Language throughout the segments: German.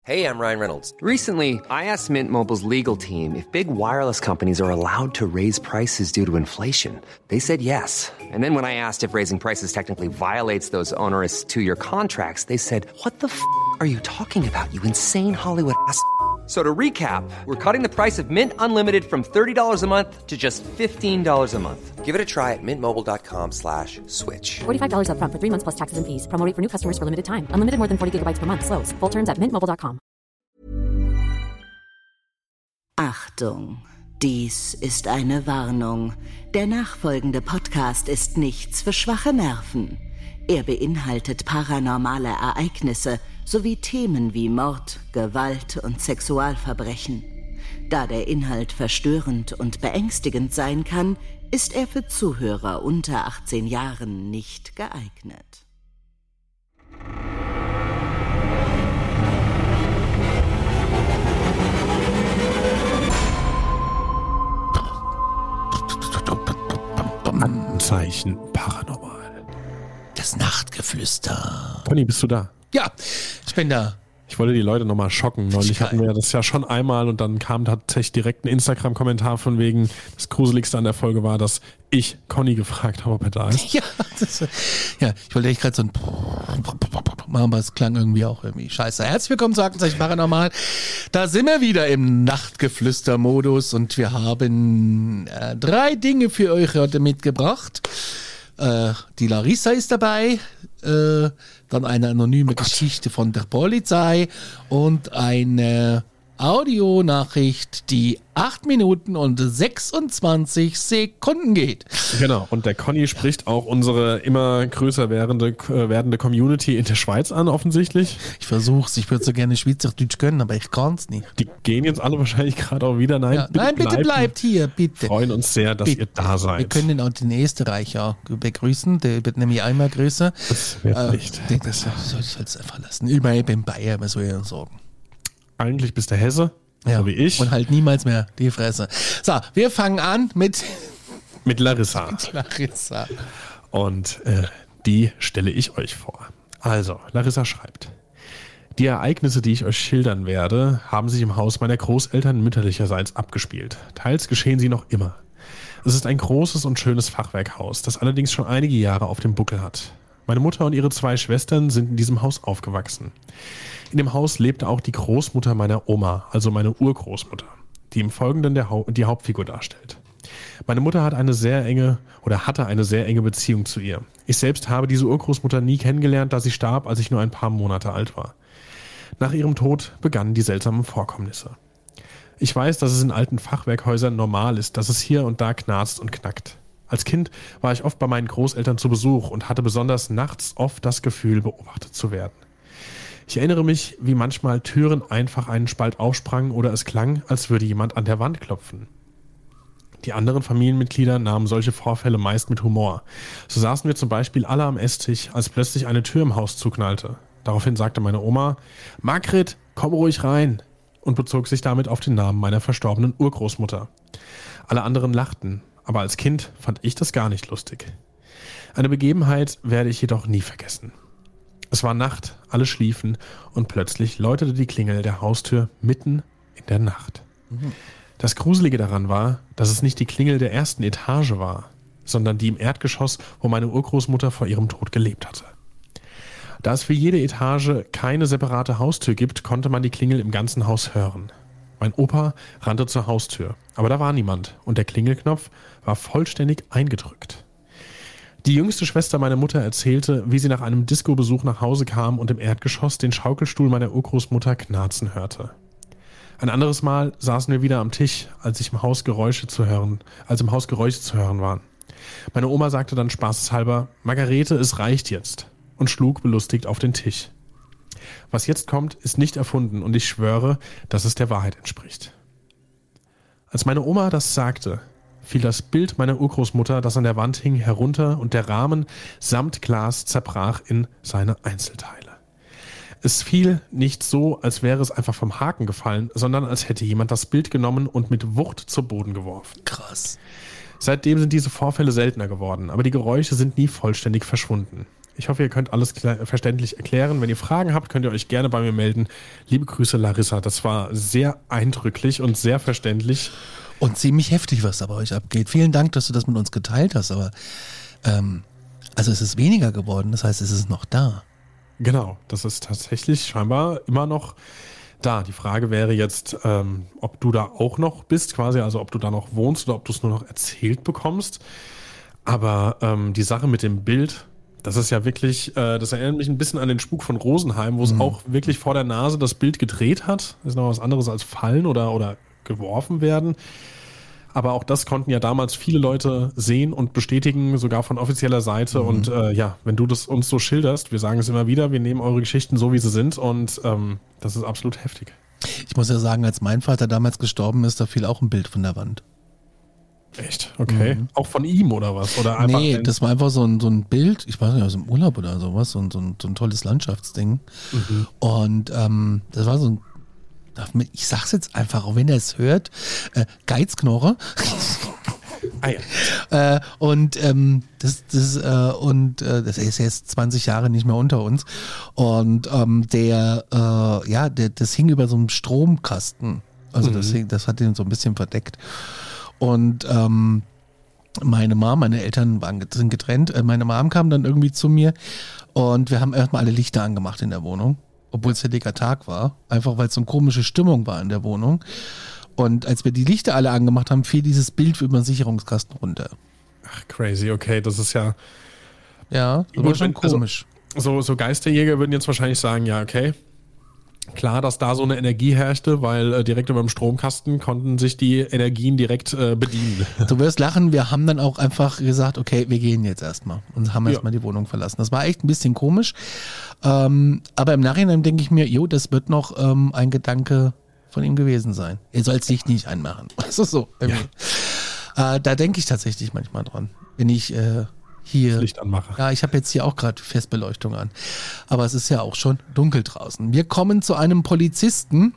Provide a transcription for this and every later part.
Hey, I'm Ryan Reynolds. Recently, I asked Mint Mobile's legal team if big wireless companies are allowed to raise prices due to inflation. They said yes. And then when I asked if raising prices technically violates those onerous two-year contracts, they said, "What the f*** are you talking about, you insane Hollywood ass?" So to recap, we're cutting the price of Mint Unlimited from $30 a month to just $15 a month. Give it a try at mintmobile.com/switch. $45 up front for 3 months plus taxes and fees. Promo rate for new customers for limited time. Unlimited more than 40 gigabytes per month. Slows full terms at mintmobile.com. Achtung, dies ist eine Warnung. Der nachfolgende Podcast ist nichts für schwache Nerven. Er beinhaltet paranormale Ereignisse sowie Themen wie Mord, Gewalt und Sexualverbrechen. Da der Inhalt verstörend und beängstigend sein kann, ist er für Zuhörer unter 18 Jahren nicht geeignet. Anzeichen paranormal. Das Nachtgeflüster. Conny, bist du da? Ja, ich bin da. Ich wollte die Leute nochmal schocken. Neulich hatten wir das ja schon einmal und dann kam tatsächlich direkt ein Instagram-Kommentar von wegen, das Gruseligste an der Folge war, dass ich Conny gefragt habe, ob er da ist. Ja, ich wollte echt gerade so ein machen, aber es klang irgendwie auch irgendwie scheiße. Herzlich willkommen zu Aktenzeichen Paranormal. Da sind wir wieder im Nachtgeflüster-Modus und wir haben 3 Dinge für euch heute mitgebracht. Die Larissa ist dabei, dann eine anonyme Geschichte von der Polizei und eine Audionachricht, die 8 Minuten und 26 Sekunden geht. Genau, und der Conny spricht auch unsere immer größer werdende Community in der Schweiz an, offensichtlich. Ich versuch's, ich würde so gerne Schweizerdeutsch können, aber ich kann's nicht. Die gehen jetzt alle wahrscheinlich gerade auch wieder. Nein, ja, bitte bleibt hier, bitte. Wir freuen uns sehr, dass ihr da seid. Wir können auch den Österreicher begrüßen, der wird nämlich einmal grüßen. Das wird nicht. Das soll ich jetzt einfach lassen. Ich bin Bayer, was soll ich denn sagen? Eigentlich bist du Hesse, so wie ich. Und halt niemals mehr die Fresse. So, wir fangen an mit Larissa. Larissa. Und die stelle ich euch vor. Also, Larissa schreibt: Die Ereignisse, die ich euch schildern werde, haben sich im Haus meiner Großeltern mütterlicherseits abgespielt. Teils geschehen sie noch immer. Es ist ein großes und schönes Fachwerkhaus, das allerdings schon einige Jahre auf dem Buckel hat. Meine Mutter und ihre 2 Schwestern sind in diesem Haus aufgewachsen. In dem Haus lebte auch die Großmutter meiner Oma, also meine Urgroßmutter, die im Folgenden die Hauptfigur darstellt. Meine Mutter hatte eine sehr enge Beziehung zu ihr. Ich selbst habe diese Urgroßmutter nie kennengelernt, da sie starb, als ich nur ein paar Monate alt war. Nach ihrem Tod begannen die seltsamen Vorkommnisse. Ich weiß, dass es in alten Fachwerkhäusern normal ist, dass es hier und da knarzt und knackt. Als Kind war ich oft bei meinen Großeltern zu Besuch und hatte besonders nachts oft das Gefühl, beobachtet zu werden. Ich erinnere mich, wie manchmal Türen einfach einen Spalt aufsprangen oder es klang, als würde jemand an der Wand klopfen. Die anderen Familienmitglieder nahmen solche Vorfälle meist mit Humor. So saßen wir zum Beispiel alle am Esstisch, als plötzlich eine Tür im Haus zuknallte. Daraufhin sagte meine Oma: "Margret, komm ruhig rein", und bezog sich damit auf den Namen meiner verstorbenen Urgroßmutter. Alle anderen lachten, aber als Kind fand ich das gar nicht lustig. Eine Begebenheit werde ich jedoch nie vergessen. Es war Nacht, alle schliefen und plötzlich läutete die Klingel der Haustür mitten in der Nacht. Das Gruselige daran war, dass es nicht die Klingel der ersten Etage war, sondern die im Erdgeschoss, wo meine Urgroßmutter vor ihrem Tod gelebt hatte. Da es für jede Etage keine separate Haustür gibt, konnte man die Klingel im ganzen Haus hören. Mein Opa rannte zur Haustür, aber da war niemand und der Klingelknopf war vollständig eingedrückt. Die jüngste Schwester meiner Mutter erzählte, wie sie nach einem Disco-Besuch nach Hause kam und im Erdgeschoss den Schaukelstuhl meiner Urgroßmutter knarzen hörte. Ein anderes Mal saßen wir wieder am Tisch, als im Haus Geräusche zu hören waren. Meine Oma sagte dann spaßeshalber: "Margarete, es reicht jetzt", und schlug belustigt auf den Tisch. Was jetzt kommt, ist nicht erfunden und ich schwöre, dass es der Wahrheit entspricht. Als meine Oma das sagte, fiel das Bild meiner Urgroßmutter, das an der Wand hing, herunter und der Rahmen samt Glas zerbrach in seine Einzelteile. Es fiel nicht so, als wäre es einfach vom Haken gefallen, sondern als hätte jemand das Bild genommen und mit Wucht zu Boden geworfen. Krass. Seitdem sind diese Vorfälle seltener geworden, aber die Geräusche sind nie vollständig verschwunden. Ich hoffe, ihr könnt alles verständlich erklären. Wenn ihr Fragen habt, könnt ihr euch gerne bei mir melden. Liebe Grüße, Larissa. Das war sehr eindrücklich und sehr verständlich. Und ziemlich heftig, was da bei euch abgeht. Vielen Dank, dass du das mit uns geteilt hast. Aber also es ist weniger geworden. Das heißt, es ist noch da. Genau, das ist tatsächlich scheinbar immer noch da. Die Frage wäre jetzt, ob du da auch noch bist, quasi, also ob du da noch wohnst oder ob du es nur noch erzählt bekommst. Aber die Sache mit dem Bild, das ist ja wirklich, das erinnert mich ein bisschen an den Spuk von Rosenheim, wo es auch wirklich vor der Nase das Bild gedreht hat. Das ist noch was anderes als fallen oder geworfen werden. Aber auch das konnten ja damals viele Leute sehen und bestätigen, sogar von offizieller Seite. Und wenn du das uns so schilderst, wir sagen es immer wieder, wir nehmen eure Geschichten so, wie sie sind. Und das ist absolut heftig. Ich muss ja sagen, als mein Vater damals gestorben ist, da fiel auch ein Bild von der Wand. Echt? Okay. Auch von ihm oder was? Oder einfach das war einfach so ein Bild, ich weiß nicht, aus dem Urlaub oder sowas, so ein tolles Landschaftsding. Und das war so ein, ich sag's jetzt einfach, auch wenn er es hört, Geizknorre. Das ist jetzt 20 Jahre nicht mehr unter uns. Und das hing über so einem Stromkasten. Also das hat ihn so ein bisschen verdeckt. Und meine Eltern sind getrennt. Meine Mom kam dann irgendwie zu mir und wir haben erstmal alle Lichter angemacht in der Wohnung, obwohl es helllicher Tag war. Einfach weil es so eine komische Stimmung war in der Wohnung. Und als wir die Lichter alle angemacht haben, fiel dieses Bild über den Sicherungskasten runter. Ach, crazy, okay, das ist ja... Ja, das war schon komisch. Also, so Geisterjäger würden jetzt wahrscheinlich sagen, ja, okay, klar, dass da so eine Energie herrschte, weil direkt über dem Stromkasten konnten sich die Energien direkt bedienen. Du wirst lachen, wir haben dann auch einfach gesagt, okay, wir gehen jetzt erstmal und haben erstmal die Wohnung verlassen. Das war echt ein bisschen komisch, aber im Nachhinein denke ich mir, das wird noch ein Gedanke von ihm gewesen sein. Er soll das Licht nicht einmachen. Das ist so. Ja. Da denke ich tatsächlich manchmal dran, wenn ich hier Licht anmache. Ja, ich habe jetzt hier auch gerade Festbeleuchtung an. Aber es ist ja auch schon dunkel draußen. Wir kommen zu einem Polizisten,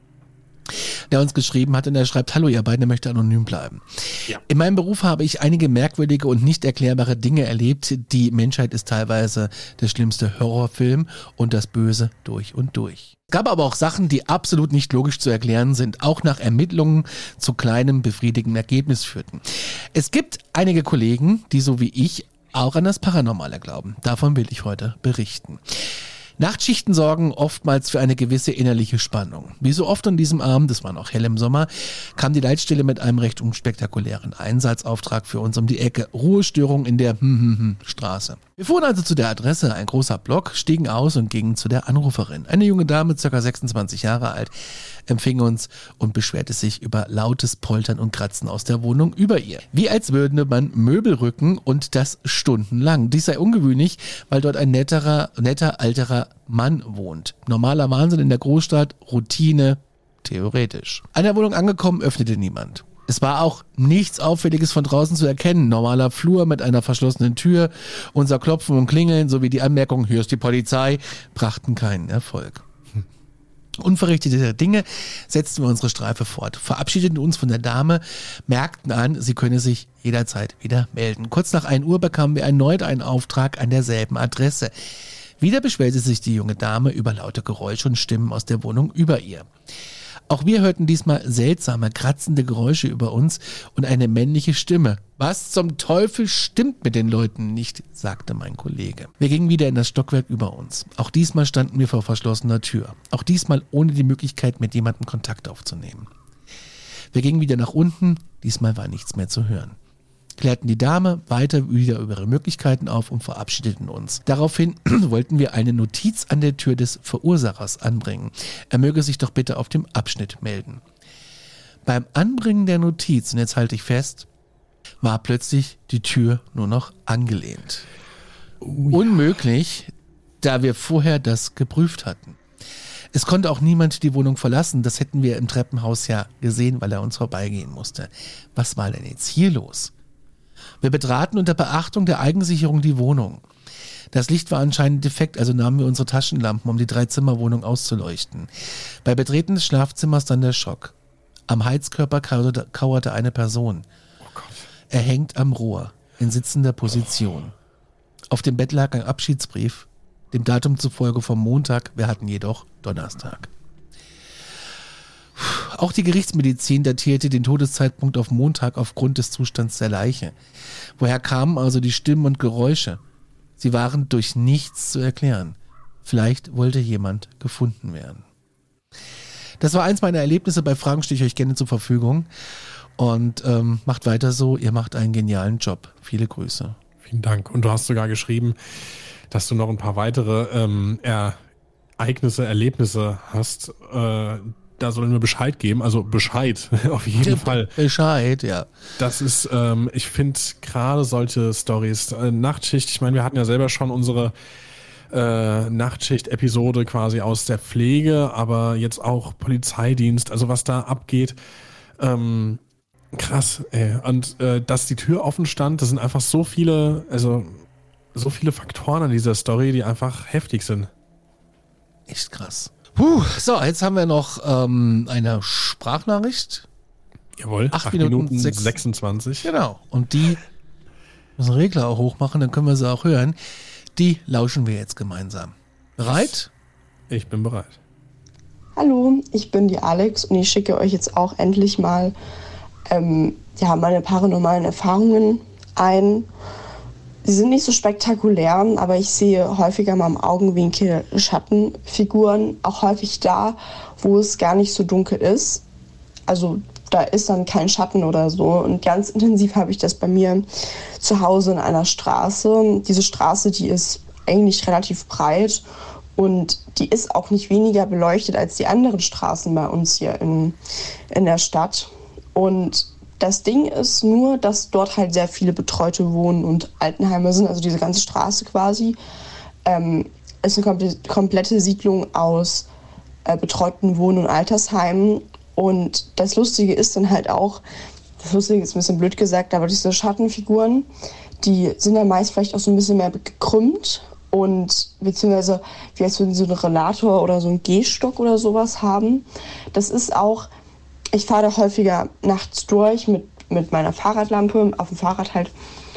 der uns geschrieben hat und er schreibt, hallo ihr beiden, er möchte anonym bleiben. Ja. In meinem Beruf habe ich einige merkwürdige und nicht erklärbare Dinge erlebt. Die Menschheit ist teilweise der schlimmste Horrorfilm und das Böse durch und durch. Es gab aber auch Sachen, die absolut nicht logisch zu erklären sind, auch nach Ermittlungen zu kleinem, befriedigenden Ergebnis führten. Es gibt einige Kollegen, die so wie ich auch an das Paranormale glauben. Davon will ich heute berichten. Nachtschichten sorgen oftmals für eine gewisse innerliche Spannung. Wie so oft an diesem Abend, es war noch hell im Sommer, kam die Leitstelle mit einem recht unspektakulären Einsatzauftrag für uns um die Ecke. Ruhestörung in der Straße. Wir fuhren also zu der Adresse, ein großer Block, stiegen aus und gingen zu der Anruferin. Eine junge Dame, ca. 26 Jahre alt, empfing uns und beschwerte sich über lautes Poltern und Kratzen aus der Wohnung über ihr. Wie als würde man Möbel rücken und das stundenlang. Dies sei ungewöhnlich, weil dort ein netter, alterer Mann wohnt. Normaler Wahnsinn in der Großstadt, Routine, theoretisch. An der Wohnung angekommen, öffnete niemand. Es war auch nichts Auffälliges von draußen zu erkennen. Normaler Flur mit einer verschlossenen Tür. Unser Klopfen und Klingeln sowie die Anmerkung, hier ist die Polizei, brachten keinen Erfolg. Unverrichtete Dinge setzten wir unsere Streife fort, verabschiedeten uns von der Dame, merkten an, sie könne sich jederzeit wieder melden. Kurz nach 1 Uhr bekamen wir erneut einen Auftrag an derselben Adresse. Wieder beschwerte sich die junge Dame über laute Geräusche und Stimmen aus der Wohnung über ihr. Auch wir hörten diesmal seltsame, kratzende Geräusche über uns und eine männliche Stimme. Was zum Teufel stimmt mit den Leuten nicht, sagte mein Kollege. Wir gingen wieder in das Stockwerk über uns. Auch diesmal standen wir vor verschlossener Tür. Auch diesmal ohne die Möglichkeit, mit jemandem Kontakt aufzunehmen. Wir gingen wieder nach unten. Diesmal war nichts mehr zu hören. Klärten die Dame weiter wieder über ihre Möglichkeiten auf und verabschiedeten uns. Daraufhin wollten wir eine Notiz an der Tür des Verursachers anbringen. Er möge sich doch bitte auf dem Abschnitt melden. Beim Anbringen der Notiz, und jetzt halte ich fest, war plötzlich die Tür nur noch angelehnt. Unmöglich, da wir vorher das geprüft hatten. Es konnte auch niemand die Wohnung verlassen. Das hätten wir im Treppenhaus ja gesehen, weil er uns vorbeigehen musste. Was war denn jetzt hier los? Wir betraten unter Beachtung der Eigensicherung die Wohnung. Das Licht war anscheinend defekt, also nahmen wir unsere Taschenlampen, um die 3-Zimmer-Wohnung auszuleuchten. Bei Betreten des Schlafzimmers dann der Schock. Am Heizkörper kauerte eine Person. Er hängt am Rohr, in sitzender Position. Auf dem Bett lag ein Abschiedsbrief, dem Datum zufolge vom Montag, wir hatten jedoch Donnerstag. Auch die Gerichtsmedizin datierte den Todeszeitpunkt auf Montag aufgrund des Zustands der Leiche. Woher kamen also die Stimmen und Geräusche? Sie waren durch nichts zu erklären. Vielleicht wollte jemand gefunden werden. Das war eins meiner Erlebnisse. Bei Fragen stehe ich euch gerne zur Verfügung. Und macht weiter so, ihr macht einen genialen Job. Viele Grüße. Vielen Dank. Und du hast sogar geschrieben, dass du noch ein paar weitere Erlebnisse hast. Da sollen wir Bescheid geben. Also Bescheid, auf jeden Fall. Bescheid, ja. Das ist, ich finde gerade solche Storys, Nachtschicht, ich meine, wir hatten ja selber schon unsere Nachtschicht-Episode quasi aus der Pflege, aber jetzt auch Polizeidienst, also was da abgeht, krass, ey. Und dass die Tür offen stand, das sind einfach so viele Faktoren an dieser Story, die einfach heftig sind. Echt krass. So, jetzt haben wir noch eine Sprachnachricht. Jawohl, 8 Minuten 26. Genau, und die müssen Regler auch hochmachen, dann können wir sie auch hören. Die lauschen wir jetzt gemeinsam. Bereit? Ich bin bereit. Hallo, ich bin die Alex und ich schicke euch jetzt auch endlich mal meine paranormalen Erfahrungen ein. Sie sind nicht so spektakulär, aber ich sehe häufiger mal im Augenwinkel Schattenfiguren, auch häufig da, wo es gar nicht so dunkel ist. Also da ist dann kein Schatten oder so. Und ganz intensiv habe ich das bei mir zu Hause in einer Straße. Diese Straße, die ist eigentlich relativ breit und die ist auch nicht weniger beleuchtet als die anderen Straßen bei uns hier in der Stadt. Und das Ding ist nur, dass dort halt sehr viele betreute Wohnen und Altenheime sind, also diese ganze Straße quasi. Ist eine komplette Siedlung aus betreuten Wohn- und Altersheimen. Und das Lustige ist dann halt auch, das Lustige ist ein bisschen blöd gesagt, aber diese Schattenfiguren, die sind dann meist vielleicht auch so ein bisschen mehr gekrümmt und beziehungsweise wie als würden sie so einen Rollator oder so einen Gehstock oder sowas haben. Das ist auch, ich fahre da häufiger nachts durch mit meiner Fahrradlampe, auf dem Fahrrad halt.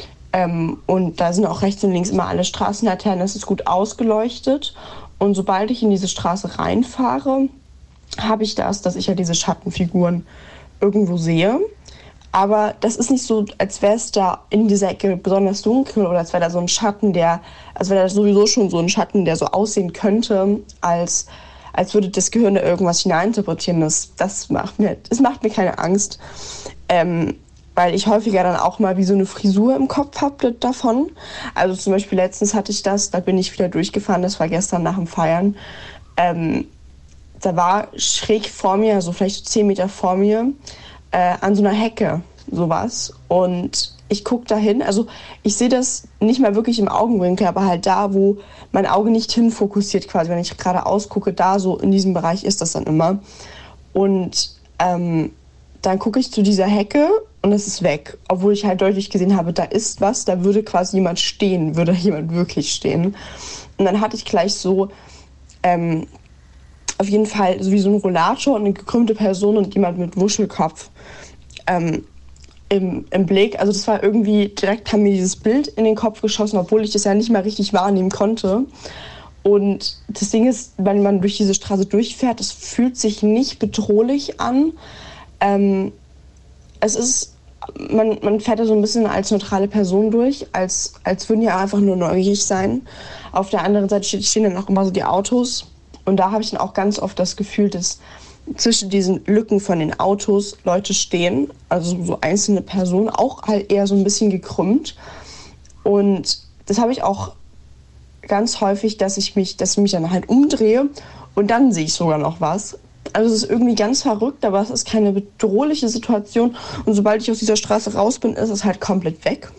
Und da sind auch rechts und links immer alle Straßenlaternen, das ist gut ausgeleuchtet. Und sobald ich in diese Straße reinfahre, habe ich dass ich ja diese Schattenfiguren irgendwo sehe. Aber das ist nicht so, als wäre es da in dieser Ecke besonders dunkel oder als wäre da so ein Schatten, als wäre da sowieso schon so ein Schatten, der so aussehen könnte, als würde das Gehirn da irgendwas hineininterpretieren. Das macht mir keine Angst, weil ich häufiger dann auch mal wie so eine Frisur im Kopf habe davon. Also zum Beispiel letztens hatte ich das, da bin ich wieder durchgefahren, das war gestern nach dem Feiern. Da war schräg vor mir, also vielleicht 10 Meter vor mir, an so einer Hecke sowas. Und ich gucke da hin, also ich sehe das nicht mal wirklich im Augenwinkel, aber halt da, wo mein Auge nicht hinfokussiert quasi, wenn ich gerade ausgucke, da so in diesem Bereich ist das dann immer. Und dann gucke ich zu dieser Hecke und es ist weg. Obwohl ich halt deutlich gesehen habe, da ist was, da würde quasi jemand stehen, würde jemand wirklich stehen. Und dann hatte ich gleich so auf jeden Fall so wie so ein Rollator und eine gekrümmte Person und jemand mit Wuschelkopf im Blick. Also das war irgendwie, direkt kam mir dieses Bild in den Kopf geschossen, obwohl ich das ja nicht mal richtig wahrnehmen konnte. Und das Ding ist, wenn man durch diese Straße durchfährt, es fühlt sich nicht bedrohlich an. Es ist, man fährt da so ein bisschen als neutrale Person durch, als würden ja einfach nur neugierig sein. Auf der anderen Seite stehen dann auch immer so die Autos. Und da habe ich dann auch ganz oft das Gefühl, dass zwischen diesen Lücken von den Autos Leute stehen, also so einzelne Personen, auch halt eher so ein bisschen gekrümmt. Und das habe ich auch ganz häufig, dass ich mich dann halt umdrehe und dann sehe ich sogar noch was. Also es ist irgendwie ganz verrückt, aber es ist keine bedrohliche Situation. Und sobald ich aus dieser Straße raus bin, ist es halt komplett weg.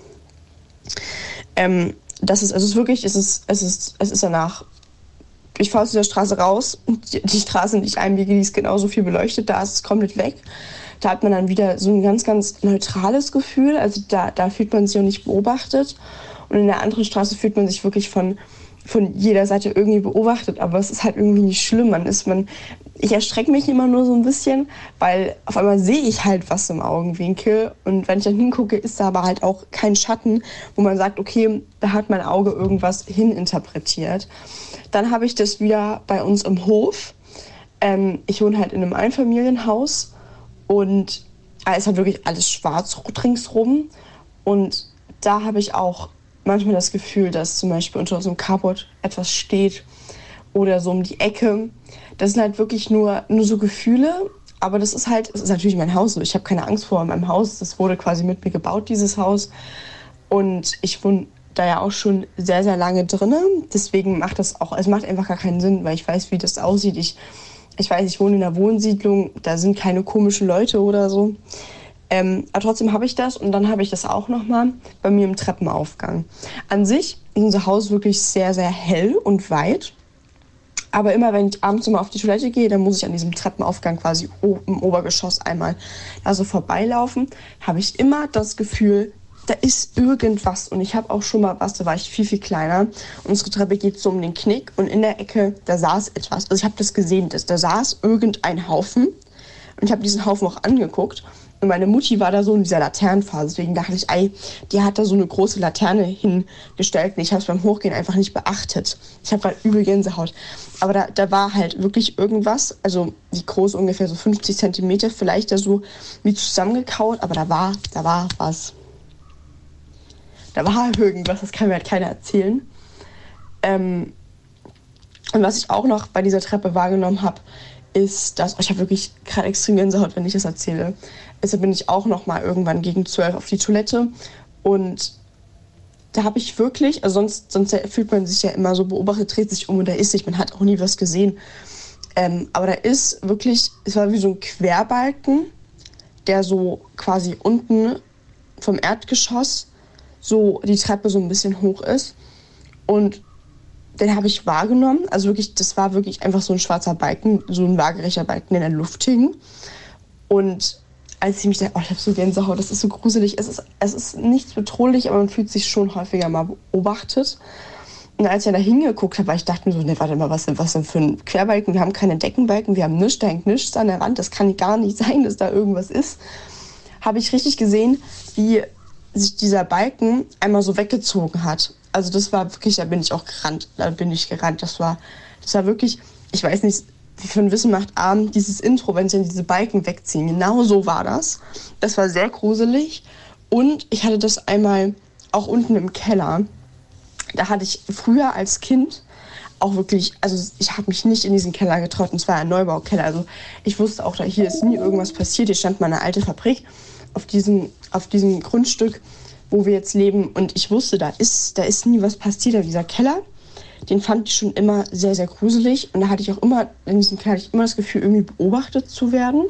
Es ist danach. Ich fahre aus dieser Straße raus und die Straße, in die ich einbiege, die ist genauso viel beleuchtet, da ist es komplett weg. Da hat man dann wieder so ein ganz, ganz neutrales Gefühl, also da fühlt man sich auch nicht beobachtet. Und in der anderen Straße fühlt man sich wirklich von jeder Seite irgendwie beobachtet, aber es ist halt irgendwie nicht schlimm. ich erschrecke mich immer nur so ein bisschen, weil auf einmal sehe ich halt was im Augenwinkel und wenn ich dann hingucke, ist da aber halt auch kein Schatten, wo man sagt, okay, da hat mein Auge irgendwas hininterpretiert. Dann habe ich das wieder bei uns im Hof. Ich wohne halt in einem Einfamilienhaus und es ist halt wirklich alles schwarz ringsrum und da habe ich auch manchmal das Gefühl, dass zum Beispiel unter unserem Carport etwas steht oder so um die Ecke. Das sind halt wirklich nur so Gefühle, aber das ist natürlich mein Haus. Ich habe keine Angst vor meinem Haus. Das wurde quasi mit mir gebaut, dieses Haus. Und ich wohne da ja auch schon sehr, sehr lange drin. Deswegen macht es macht einfach gar keinen Sinn, weil ich weiß, wie das aussieht. Ich weiß, ich wohne in einer Wohnsiedlung, da sind keine komischen Leute oder so. Aber trotzdem habe ich das und dann habe ich das auch nochmal bei mir im Treppenaufgang. An sich ist unser Haus wirklich sehr, sehr hell und weit. Aber immer, wenn ich abends mal auf die Toilette gehe, dann muss ich an diesem Treppenaufgang quasi im Obergeschoss einmal also vorbeilaufen, habe ich immer das Gefühl, da ist irgendwas. Und ich habe auch schon mal da war ich viel, viel kleiner. Unsere Treppe geht so um den Knick und in der Ecke, da saß etwas. Also ich habe das gesehen, da saß irgendein Haufen. Und ich habe diesen Haufen auch angeguckt. Und meine Mutti war da so in dieser Laternenphase. Deswegen dachte ich, die hat da so eine große Laterne hingestellt. Und ich habe es beim Hochgehen einfach nicht beachtet. Ich habe gerade übel Gänsehaut. Aber da war halt wirklich irgendwas. Also die groß ungefähr so 50 Zentimeter. Vielleicht da so wie zusammengekaut. Aber da war was. Da war irgendwas. Das kann mir halt keiner erzählen. Und was ich auch noch bei dieser Treppe wahrgenommen habe, ist, dass ich habe wirklich gerade extrem Gänsehaut, wenn ich das erzähle. Deshalb bin ich auch noch mal irgendwann gegen 12 auf die Toilette und da habe ich wirklich, also sonst fühlt man sich ja immer so beobachtet, dreht sich um und da ist nicht, man hat auch nie was gesehen. Aber da ist wirklich, es war wie so ein Querbalken, der so quasi unten vom Erdgeschoss so die Treppe so ein bisschen hoch ist und den habe ich wahrgenommen, also wirklich, das war wirklich einfach so ein schwarzer Balken, so ein waagerechter Balken, der in der Luft hing. Und als ich mich dachte, ich habe so Gänsehaut, das ist so gruselig, es ist nichts bedrohlich, aber man fühlt sich schon häufiger mal beobachtet. Und als ich da hingeguckt habe, ich dachte mir so, warte mal, was denn für ein Querbalken, wir haben keine Deckenbalken, wir haben nichts, da hängt nichts an der Wand, das kann gar nicht sein, dass da irgendwas ist. Habe ich richtig gesehen, wie sich dieser Balken einmal so weggezogen hat. Also das war wirklich, da bin ich gerannt. Das war wirklich, ich weiß nicht, wie für ein Wissen macht Abend dieses Intro, wenn sie diese Balken wegziehen. Genau so war das. Das war sehr gruselig. Und ich hatte das einmal auch unten im Keller. Da hatte ich früher als Kind auch wirklich, also ich habe mich nicht in diesen Keller getraut. Und zwar ein Neubaukeller. Also ich wusste auch, hier ist nie irgendwas passiert. Hier stand meine alte Fabrik auf diesem Grundstück, wo wir jetzt leben. Und ich wusste, da ist nie was passiert. Aber dieser Keller, den fand ich schon immer sehr, sehr gruselig. Und da hatte ich auch immer, in diesem Keller hatte ich immer das Gefühl, irgendwie beobachtet zu werden.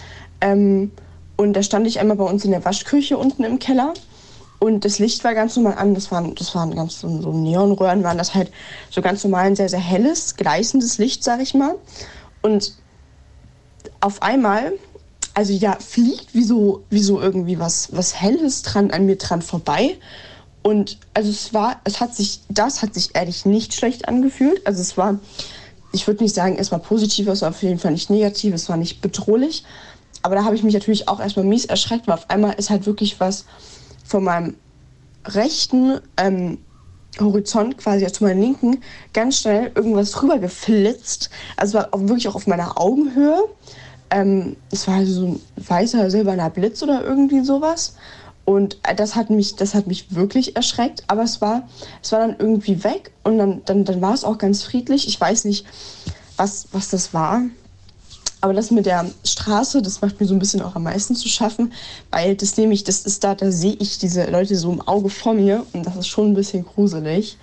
Und da stand ich einmal bei uns in der Waschküche unten im Keller. Und das Licht war ganz normal an. Das waren ganz so Neonröhren, waren das halt so ganz normal ein sehr, sehr helles, gleißendes Licht, sag ich mal. Und auf einmal, also ja, fliegt wie so irgendwie was Helles an mir dran vorbei. Und also das hat sich ehrlich nicht schlecht angefühlt. Also es war, ich würde nicht sagen, es war positiv, es war auf jeden Fall nicht negativ, es war nicht bedrohlich. Aber da habe ich mich natürlich auch erstmal mies erschreckt, weil auf einmal ist halt wirklich was von meinem rechten Horizont quasi zu meinem linken ganz schnell irgendwas rüber geflitzt. Also war auch wirklich auch auf meiner Augenhöhe. Es war also so ein weißer, silberner Blitz oder irgendwie sowas. Und das hat mich wirklich erschreckt. Aber es war dann irgendwie weg und dann war es auch ganz friedlich. Ich weiß nicht, was das war. Aber das mit der Straße, das macht mir so ein bisschen auch am meisten zu schaffen, weil da sehe ich diese Leute so im Auge vor mir und das ist schon ein bisschen gruselig.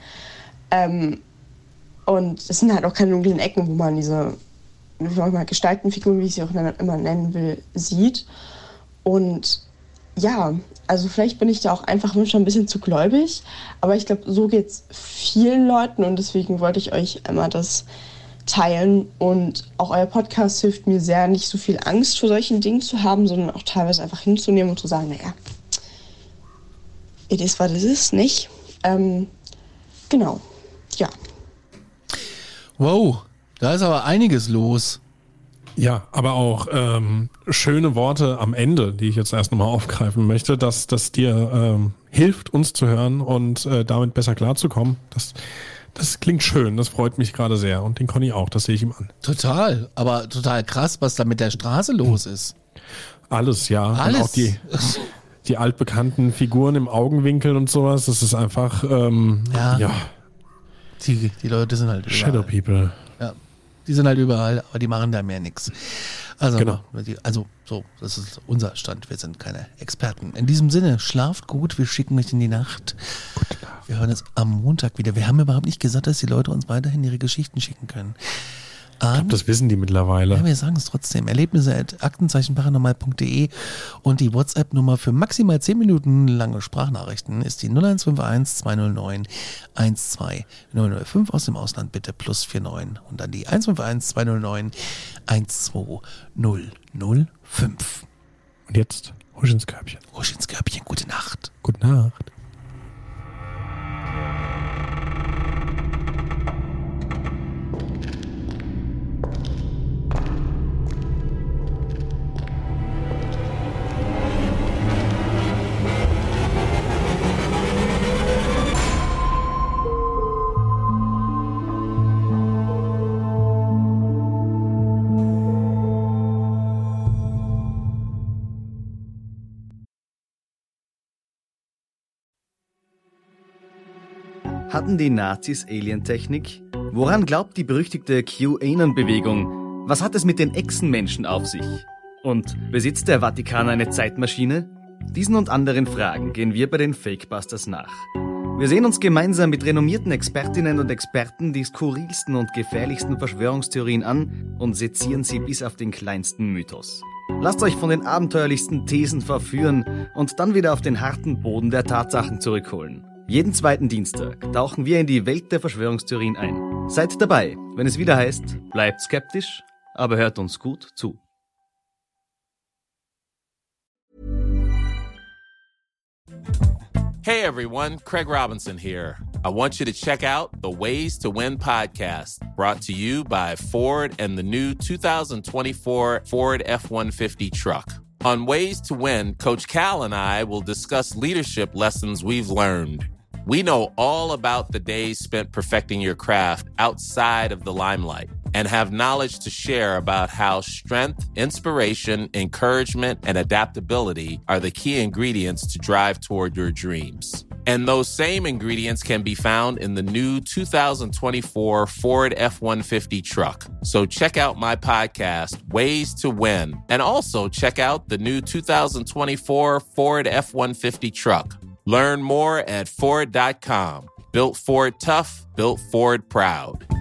Und es sind halt auch keine dunklen Ecken, wo man diese Gestaltenfiguren, wie ich sie auch immer nennen will, sieht. Und ja, also vielleicht bin ich da auch einfach schon ein bisschen zu gläubig, aber ich glaube, so geht es vielen Leuten und deswegen wollte ich euch einmal das teilen und auch euer Podcast hilft mir sehr, nicht so viel Angst vor solchen Dingen zu haben, sondern auch teilweise einfach hinzunehmen und zu sagen, naja, it is what it is, nicht? Genau, ja. Wow, da ist aber einiges los. Ja, aber auch schöne Worte am Ende, die ich jetzt erst nochmal aufgreifen möchte, dass das dir hilft, uns zu hören und damit besser klarzukommen. Das klingt schön, das freut mich gerade sehr und den Conny auch, das sehe ich ihm an. Total, aber total krass, was da mit der Straße los ist. Alles, ja. Alles. Und auch die altbekannten Figuren im Augenwinkel und sowas, das ist einfach, ja. Die Leute sind halt überall. Shadow People. Ja, die sind halt überall, aber die machen da mehr nix. Also, Genau. Das ist unser Stand. Wir sind keine Experten. In diesem Sinne, schlaft gut, wir schicken euch in die Nacht. Gute Nacht. Wir hören uns am Montag wieder. Wir haben überhaupt nicht gesagt, dass die Leute uns weiterhin ihre Geschichten schicken können. Ich glaube, das wissen die mittlerweile. Ja, wir sagen es trotzdem. Erlebnisse@aktenzeichenparanormal.de und die WhatsApp-Nummer für maximal 10 Minuten lange Sprachnachrichten ist die 0151 209 12005 aus dem Ausland bitte +49 und dann die 151 209 12005. Und jetzt husch ins Körbchen. Husch ins Körbchen. Gute Nacht. Gute Nacht. Hatten die Nazis Alientechnik? Woran glaubt die berüchtigte QAnon-Bewegung? Was hat es mit den Echsenmenschen auf sich? Und besitzt der Vatikan eine Zeitmaschine? Diesen und anderen Fragen gehen wir bei den Fakebusters nach. Wir sehen uns gemeinsam mit renommierten Expertinnen und Experten die skurrilsten und gefährlichsten Verschwörungstheorien an und sezieren sie bis auf den kleinsten Mythos. Lasst euch von den abenteuerlichsten Thesen verführen und dann wieder auf den harten Boden der Tatsachen zurückholen. Jeden zweiten Dienstag tauchen wir in die Welt der Verschwörungstheorien ein. Seid dabei, wenn es wieder heißt, bleibt skeptisch, aber hört uns gut zu. Hey everyone, Craig Robinson here. I want you to check out the Ways to Win podcast, brought to you by Ford and the new 2024 Ford F-150 truck. On Ways to Win, Coach Cal and I will discuss leadership lessons we've learned. We know all about the days spent perfecting your craft outside of the limelight and have knowledge to share about how strength, inspiration, encouragement, and adaptability are the key ingredients to drive toward your dreams. And those same ingredients can be found in the new 2024 Ford F-150 truck. So check out my podcast, Ways to Win, and also check out the new 2024 Ford F-150 truck. Learn more at Ford.com. Built Ford tough, built Ford proud.